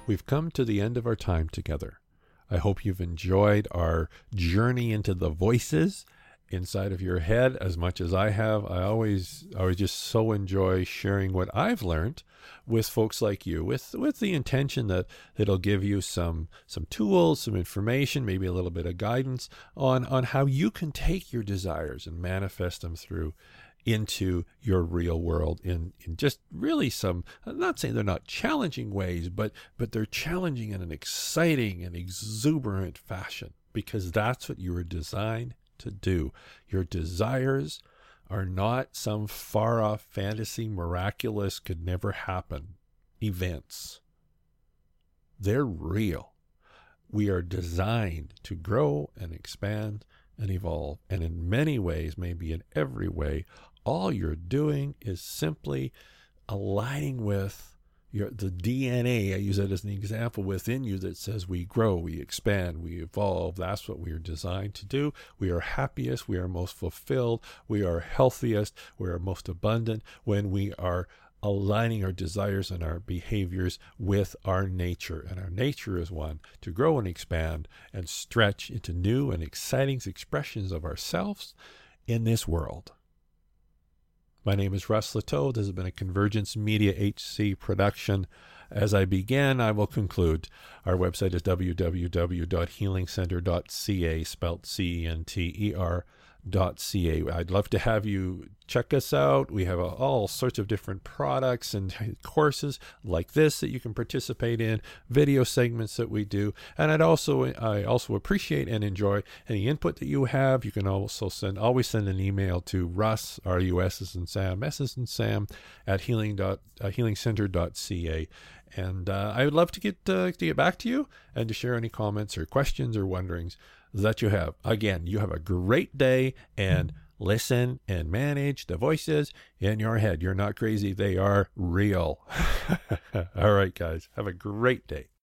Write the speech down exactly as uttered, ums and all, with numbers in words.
We've come to the end of our time together. I hope you've enjoyed our journey into the voices inside of your head as much as I have. I always, I always just so enjoy sharing what I've learned with folks like you, with with the intention that it'll give you some some tools, some information, maybe a little bit of guidance on on how you can take your desires and manifest them through into your real world in, in just really some, I'm not saying they're not challenging ways, but but they're challenging in an exciting and exuberant fashion, because that's what you were designed to do. Your desires are not some far off fantasy, miraculous, could never happen events. They're real. We are designed to grow and expand and evolve. And in many ways, maybe in every way, all you're doing is simply aligning with your the D N A. I use that as an example within you that says we grow, we expand, we evolve. That's what we are designed to do. We are happiest, we are most fulfilled, we are healthiest, we are most abundant when we are aligning our desires and our behaviors with our nature. And our nature is one to grow and expand and stretch into new and exciting expressions of ourselves in this world. My name is Russ Latow. This has been a Convergence Media H C production. As I begin, I will conclude. Our website is w w w dot healing center dot c a, spelled C E N T E R dot C A. I'd love to have you check us out. We have uh, all sorts of different products and courses like this that you can participate in, video segments that we do. And I'd also, I also appreciate and enjoy any input that you have. You can also send, always send an email to Russ, R U S as in Sam, S as in Sam, at healing dot, uh, healing center dot c a. And uh, I would love to get, uh, to get back to you and to share any comments or questions or wonderings that you have. Again, you have a great day, and listen and manage the voices in your head. You're not crazy. They are real. All right, guys. Have a great day.